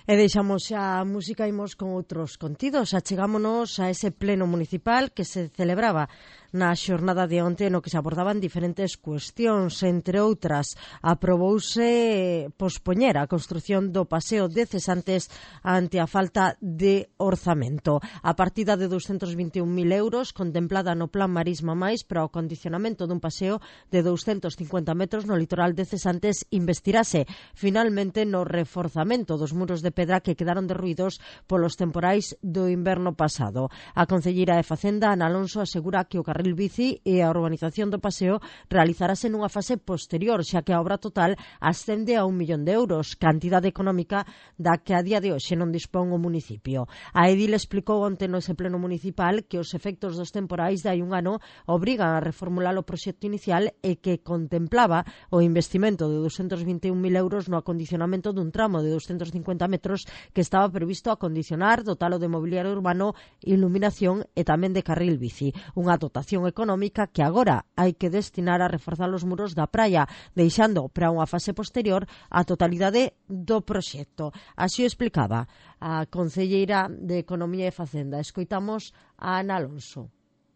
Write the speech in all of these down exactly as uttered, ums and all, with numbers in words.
E deixamos xa a música, imos con outros contidos. Achegámonos a ese pleno municipal que se celebraba na xornada de onte, no que se abordaban diferentes cuestións. Entre outras, aprobouse pospoñer a construción do paseo de cesantes ante a falta de orzamento. A partida de douscentos vinte e un mil euros contemplada no Plan Marisma máis para o condicionamento dun paseo de douscentos cincuenta metros no litoral de cesantes investirase finalmente no reforzamento dos muros de pedra que quedaron derruídos polos temporais do inverno pasado. A concelleira de Facenda, Ana Alonso, asegura que o carril bici e a urbanización do paseo realizarase nunha fase posterior, xa que a obra total ascende a un millón de euros, cantidade económica da que a día de hoxe non dispón o municipio. A Edil explicou onte no ese pleno municipal que os efectos dos temporais de hai un ano obrigan a reformular o proxecto inicial e que contemplaba o investimento de douscentos vinte e un mil euros no acondicionamento dun tramo de douscentos cincuenta metros que estaba previsto acondicionar, dotalo de mobiliario urbano, iluminación e tamén de carril bici. Unha dotación económica que agora hai que destinar a reforzar os muros da praia, deixando para unha fase posterior a totalidade do proxecto. Así o explicaba a concelleira de Economía e Facenda. Escoitamos a Ana Alonso.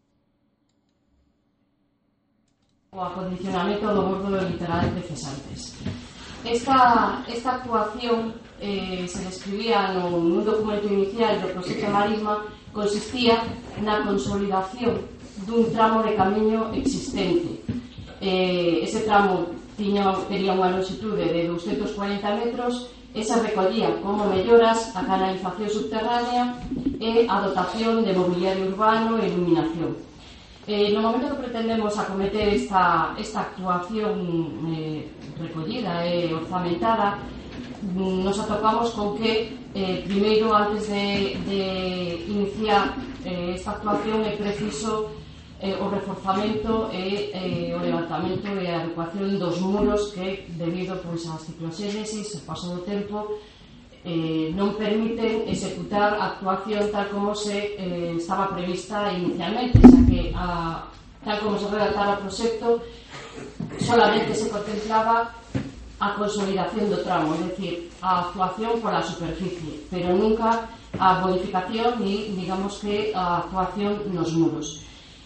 O acondicionamento do bordo do litoral de Cesantes. Esta, esta actuación eh, se describía no, nun documento inicial do proxecto Marisma, consistía na consolidación dun tramo de camiño existente. Eh, ese tramo tiña, tería unha longitude de douscentos cuarenta metros e se recollía como melloras a canalización subterránea e a dotación de mobiliario urbano e iluminación. Eh, no momento que pretendemos acometer esta, esta actuación eh, recollida e orzamentada, nos atopamos con que eh, primeiro, antes de, de iniciar eh, esta actuación, é preciso eh, o reforzamento e eh, o levantamento e a adecuación dos muros que, debido pois, ás cicloxénesis, o paso do tempo, Eh, non permiten executar a actuación tal como se eh, estaba prevista inicialmente, xa que a, tal como se redactara o proxecto solamente se contemplaba a consolidación do tramo, é dicir, a actuación pola superficie, pero nunca a modificación ni, digamos que, a actuación nos muros.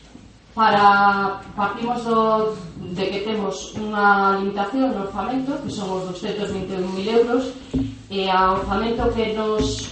Para partimos do, de que temos unha limitación no orzamento, que son os douscentos vinte e un mil euros, e a orzamento que nos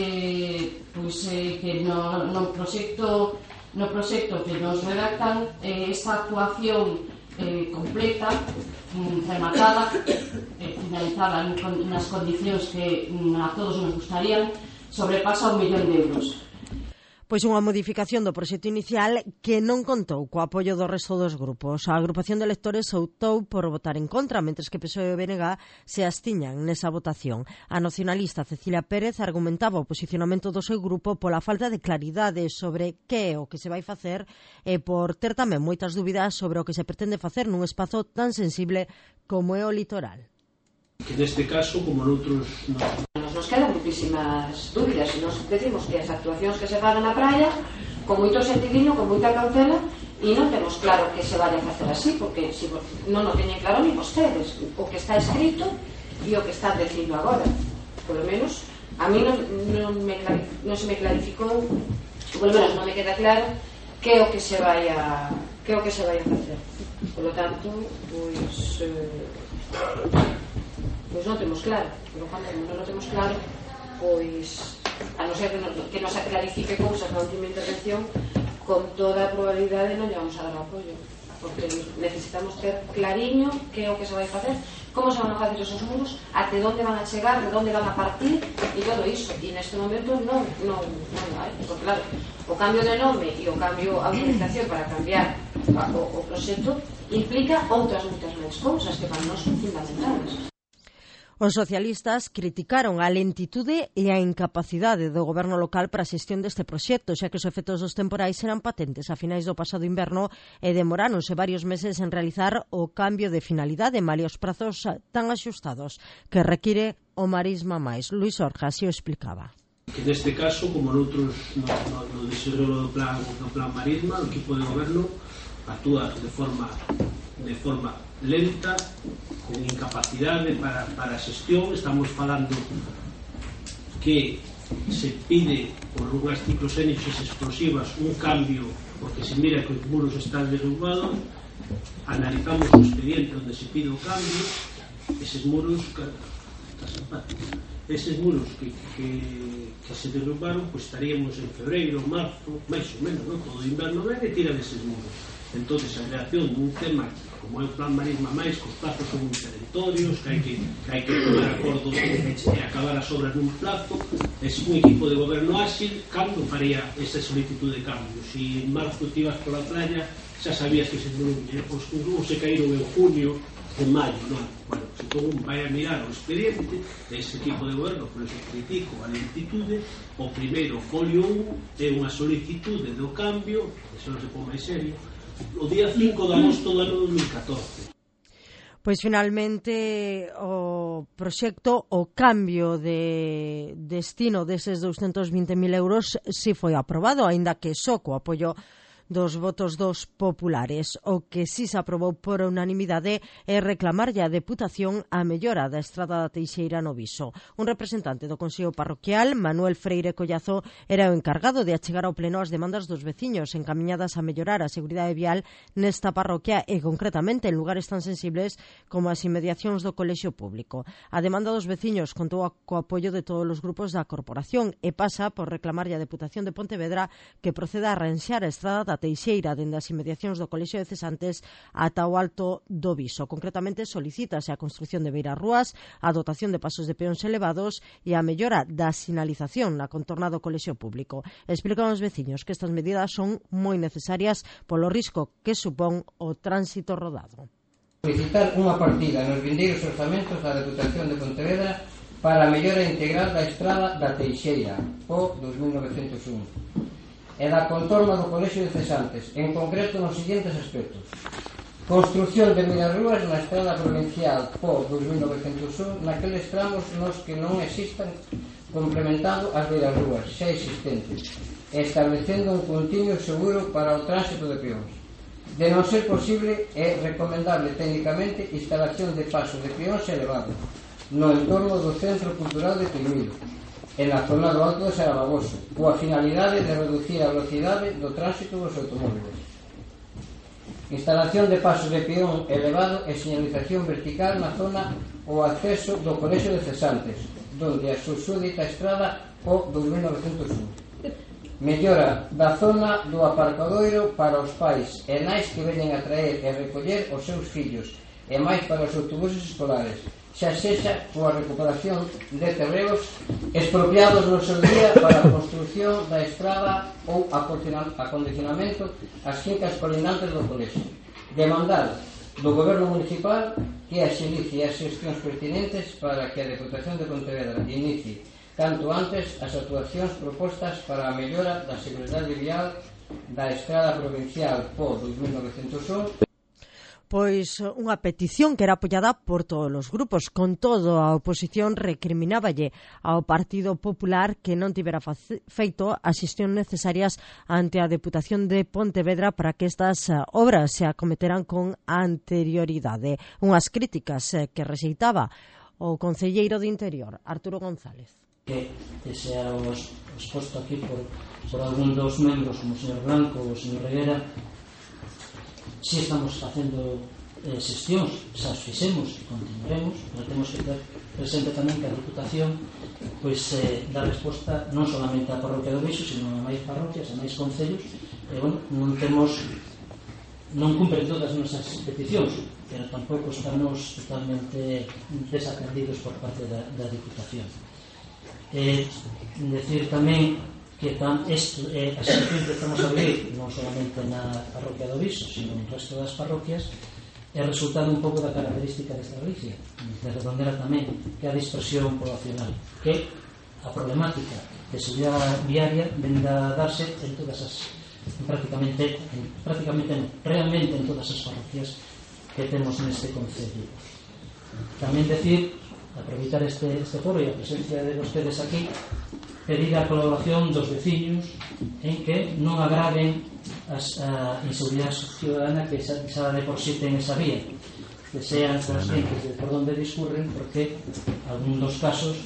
eh, pois, eh, que no, no proxecto no proxecto que nos redactan eh, esta actuación eh, completa, rematada, eh, finalizada nas condicións que a todos nos gustarían, sobrepasa un millón de euros. Pois unha modificación do proxecto inicial que non contou co apoio do resto dos grupos. A agrupación de electores optou por votar en contra, mentres que P S O E e B N G se abstiñan nesa votación. A nacionalista Cecilia Pérez argumentaba o posicionamento do seu grupo pola falta de claridade sobre que é o que se vai facer e por ter tamén moitas dúbidas sobre o que se pretende facer nun espazo tan sensible como é o litoral. Que neste caso, como noutros... No... Nos quedan muchísimas dúbidas e nos decimos que as actuacións que se fan na praia con moito sentidiño, con moita cautela, e non temos claro que se vaya a facer así, porque si non o teñen claro ni vostedes o que está escrito e o que está dicindo agora. Por lo menos a mí non, non, me, non se me clarificou, por lo menos non me queda claro que é o que se vai a que é o que se vai a facer. Por lo tanto, pois eh, pois non temos claro, pero cando non o temos claro, pois a non ser que nos, que nos clarifique cousas na última intervención, con toda a probabilidade non lle vamos a dar apoio, porque necesitamos ter clariño que é o que se vai facer, como se van a facer esos muros, até onde van a chegar, de onde van a partir e todo iso, e neste momento non, non, non hai, porque claro, o cambio de nome e o cambio a autorización para cambiar o, o proxecto implica outras moitas máis cousas que para nós son fundamentales. Os socialistas criticaron a lentitude e a incapacidade do goberno local para a xestión deste proxecto, xa que os efectos dos temporais eran patentes a finais do pasado inverno e demoráronse varios meses en realizar o cambio de finalidade, malia os prazos tan axustados que require o Marisma máis. Luís Orja así o explicaba. Que neste caso, como noutros no, no, no desenvolvemento do plan, do plan Marisma, o equipo de goberno actúa de forma de forma lenta, con incapacidade para, para a xestión. Estamos falando que se pide por unhas ciclosénixes explosivas un cambio, porque se mira que os muros están derrubados, analizamos o expediente onde se pide o cambio, eses muros eses muros que, que, que se derrubaron, pues estaríamos en febreiro, marzo, máis ou menos, ¿no? Todo o inverno ven e tira deses muros. Entonces a creación dun tema como é o plan Marisma máis, que os plazos son moi perentorios, que hai que, que, hai que tomar acordos e acabar as obras nun plazo, es un equipo de goberno áxil. Cando faría esa solicitud de cambio? Si en marzo te ibas pola playa, xa sabías que se non, os curvos se caíron en junio, en maio, non? Bueno, se todo un vai a mirar o expediente desse equipo de goberno, por eso critico a lentitude. O primeiro folio un é unha solicitude do cambio, eso non se pon máis serio, o día cinco de agosto do ano dos mil catorce. Pois finalmente o proxecto, o cambio de destino deses douscentos vinte mil euros si foi aprobado, aínda que só co apoio dos votos dos populares. O que si se aprobou por unanimidade é reclamarlle a Deputación a mellora da estrada da Teixeira no Viso. Un representante do Consello Parroquial, Manuel Freire Collazo, era o encargado de achegar ao pleno as demandas dos veciños encaminhadas a mellorar a seguridade vial nesta parroquia e concretamente en lugares tan sensibles como as inmediacións do colexio público. A demanda dos veciños contou co apoio de todos os grupos da corporación e pasa por reclamarlle a Deputación de Pontevedra que proceda a arranxar a estrada da Teixeira dende as inmediacións do Colexio de Cesantes ata o Alto do Viso. Concretamente, solicítase a construción de beiras rúas, a dotación de pasos de peóns elevados e a mellora da sinalización na contorna do Colexio Público. Explican os veciños que estas medidas son moi necesarias polo risco que supón o tránsito rodado. Solicitar unha partida nos vindeiros orzamentos da Deputación de Pontevedra para a mellora integral da estrada da Teixeira, po dos mil novecentos un. E da contorna do Colexio de Cesantes, en concreto nos seguintes aspectos: construción de beiras rúas na estrada provincial po dos mil novecentos un naqueles tramos nos que non existan, complementando as beiras rúas xa existentes e establecendo un continuo seguro para o tránsito de peóns. De non ser posible, é recomendable técnicamente instalación de pasos de peóns elevados no entorno do Centro Cultural de Tilmiro, en la zona do Alto de Sarabagoso, coa finalidade de reducir a velocidade do tránsito dos automóviles. Instalación de pasos de peón elevado e señalización vertical na zona o acceso do Colexio de Cesantes, donde a susúdita estrada o dos mil novecentos un. Mellora da zona do aparcadoiro para os pais e nais que veñen a traer e recoller os seus fillos, e máis para os autobuses escolares, xa sexa coa recuperación de terreos expropiados no seu día para a construción da estrada ou acondicionamento ás fincas colindantes do colexio. Demandar do Goberno Municipal que axilice as xestións pertinentes para que a Deputación de Pontevedra inicie canto antes as actuacións propostas para a mellora da seguridade vial da estrada provincial po dos mil novecentos un. Pois unha petición que era apoiada por todos os grupos. Con todo, a oposición recrimináballe ao Partido Popular que non tivera feito as xestións necesarias ante a Deputación de Pontevedra para que estas obras se acometeran con anterioridade. Unhas críticas que rexeitaba o concelleiro de Interior, Arturo González. Que, que sea os, exposto aquí por, por algún dos membros, como o señor Blanco ou o señor Reguera, si estamos facendo eh, xestións, xa os fixemos e continuaremos, pero temos que ter presente tamén que a Diputación pois, eh, dá resposta non solamente á parroquia do Viso, sino a máis parroquias, a máis concellos, e bueno, non temos non cumpren todas as nosas peticións, pero tampouco estamos totalmente desatendidos por parte da, da Diputación. Eh, decir tamén que tan esto, eh, a situación que estamos a vivir non solamente na parroquia do Viso, sino no resto das parroquias, é resultado un pouco da característica desta Galicia, de Redondela tamén, que é a dispersión poblacional, que a problemática de seguridade viaria vende a darse en todas as prácticamente, en, prácticamente realmente en todas as parroquias que temos neste concello. Tamén decir, aproveitar este, este foro e a presencia de vostedes aquí, pedir a colaboración dos veciños en que non agraven as, a inseguridade ciudadana que xa, xa de por sí ten esa vía, que sean conscientes de por onde discurren, porque algún dos casos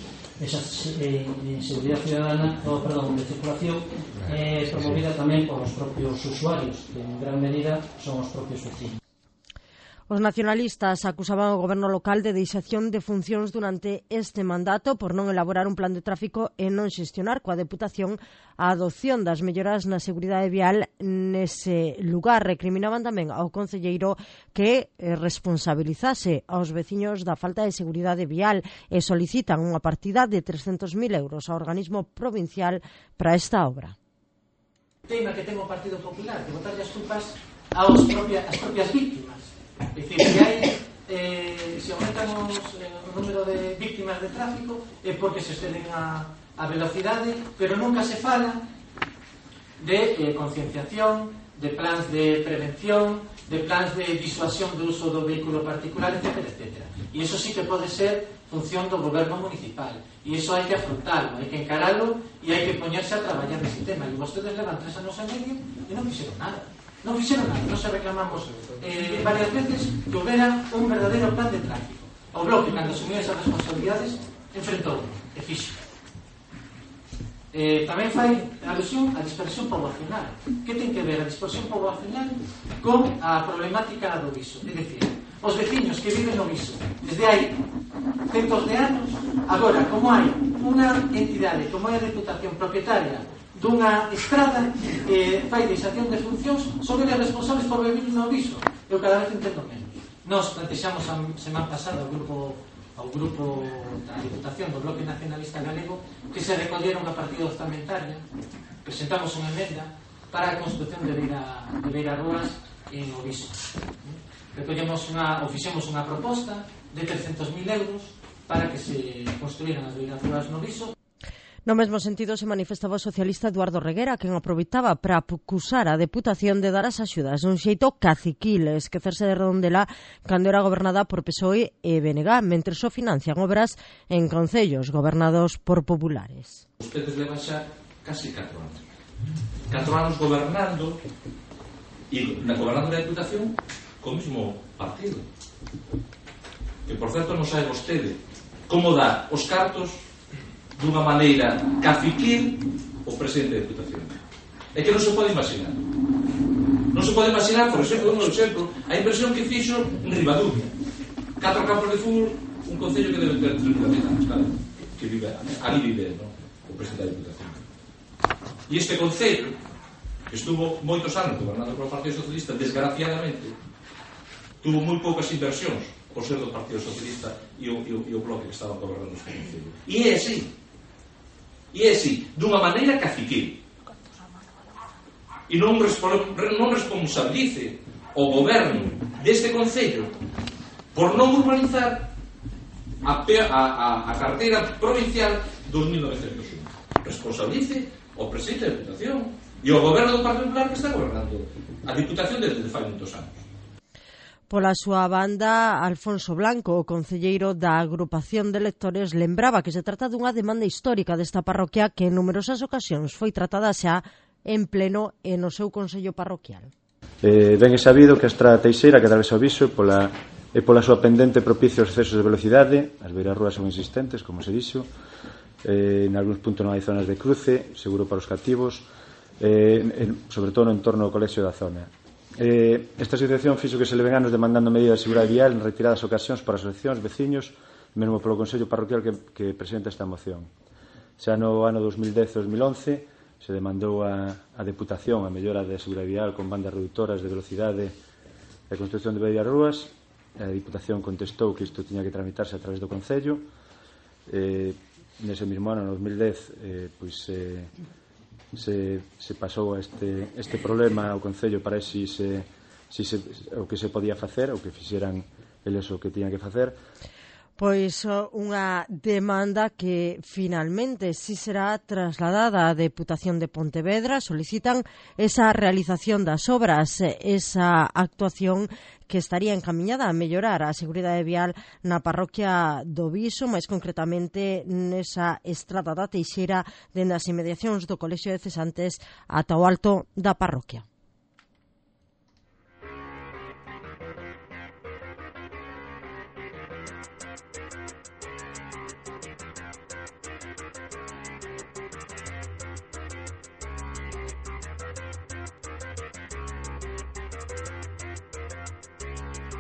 esa eh, seguridad ciudadana, oh, perdón, de circulación eh, promovida tamén por os propios usuarios, que en gran medida son os propios vecinos. Os nacionalistas acusaban o goberno local de deixación de funcións durante este mandato por non elaborar un plan de tráfico e non xestionar coa Deputación a adopción das melloras na seguridade vial nese lugar. Recriminaban tamén ao concelleiro que responsabilizase aos veciños da falta de seguridade vial e solicitan unha partida de trescentos mil euros ao organismo provincial para esta obra. Tema que ten o Partido Popular, que botar as culpas aos propia, as propias víctimas. É dicir, que hai, eh, se aumentan os, eh, o número de víctimas de tráfico é porque se exceden a, a velocidade, pero nunca se fala de eh, concienciación, de plans de prevención, de plans de disuasión do uso do vehículo particular, etcétera, etcétera. E iso sí que pode ser función do goberno municipal. E iso hai que afrontarlo, hai que encaralo e hai que poñerse a traballar nese tema. E vostedes levan tres anos e medio e non fixeron nada. Non fixeron nada, non se reclamamos eh, varias veces que houbera un verdadeiro plan de tráfico. O Bloque, cando asumiu esas responsabilidades, enfrentou e fixo. Eh, tamén fai alusión á dispersión poboacional. Que ten que ver a dispersión poboacional con a problemática do viso? É dicir, os veciños que viven no viso desde hai centos de anos, agora, como hai unha entidade, como é a Deputación propietaria dunha estrada que eh, fai deixación de funcións, son eles responsables por vivir no viso. Eu cada vez entendo menos. Nos plantexamos a semana pasada ao grupo ao grupo da Diputación do Bloque Nacionalista Galego que se recolleron a partida orzamentaria, presentamos unha emenda para a construcción de beira, de beira rúas en o viso. Recollemos unha, ou fixemos unha proposta de trescentos mil euros para que se construíran as beiras rúas no viso. No mesmo sentido se manifestaba o socialista Eduardo Reguera, quen aproveitaba para acusar a Deputación de dar as axudas dun xeito caciquil e esquecerse de Redondela cando era gobernada por P S O E e B N G, mentre só financian obras en concellos gobernados por populares. Ustedes levan xa casi catro anos. Catro anos gobernando e na gobernando da Deputación co mesmo partido. Que, por certo, non sabe vostede como dá os cartos dunha maneira caciquil o presidente da Deputación. É que non se pode imaginar. Non se pode imaginar, por exemplo, un exemplo, a inversión que fixo en Ribadumia. Catro campos de fútbol, un concello que debe ter tres mil habitantes, claro, que vive, ali vive, ¿no?, o presidente da Deputación. E este concello, que estuvo moitos anos gobernado polo Partido Socialista, desgraciadamente, tuvo moi poucas inversións por ser do Partido Socialista e o, e o, e o Bloque que estaban gobernando este concello. E é así. E é así, dunha maneira caciquil. E non, non responsabilice o goberno deste concello por non urbanizar a, a, a carteira provincial dos mil novecentos un. Responsabilice o presidente da Deputación e o goberno do Partido Popular que está gobernando a Diputación desde fai moitos anos. Pola súa banda, Alfonso Blanco, o concelleiro da agrupación de electores, lembraba que se trata dunha demanda histórica desta parroquia que en numerosas ocasións foi tratada xa en pleno e no seu consello parroquial. Eh, ben é sabido que a estrada Teixeira que atravesa o Viso pola, e pola súa pendente propicia os excesos de velocidade. As beirarrúas son insistentes, como se dixo, eh, en algúns puntos non hai zonas de cruce, seguro para os cativos, eh, en, sobre todo no entorno do colexio da zona. Eh, esta situación fixo que se leven anos demandando medidas de seguridade vial en retiradas ocasións para asociacións, veciños, mesmo polo Consello Parroquial que, que presenta esta moción. Xa no ano dos mil dez e dos mil once se demandou a, a Deputación a mellora de seguridade vial con bandas reductoras de velocidade e a construcción de medias rúas. A Diputación contestou que isto tiña que tramitarse a través do Concello. Eh, nese mesmo ano, no dos mil dez, eh, pois eh, Se, se pasou este, este problema ao Concello para si se, si se, o que se podía facer, o que fixeran eles o que tiñan que facer. Pois unha demanda que finalmente si será trasladada á Deputación de Pontevedra. Solicitan esa realización das obras, esa actuación que estaría encamiñada a mellorar a seguridade vial na parroquia do Viso, máis concretamente nesa estrada da Teixeira dende as inmediacións do Colexio de Cesantes ata o alto da parroquia.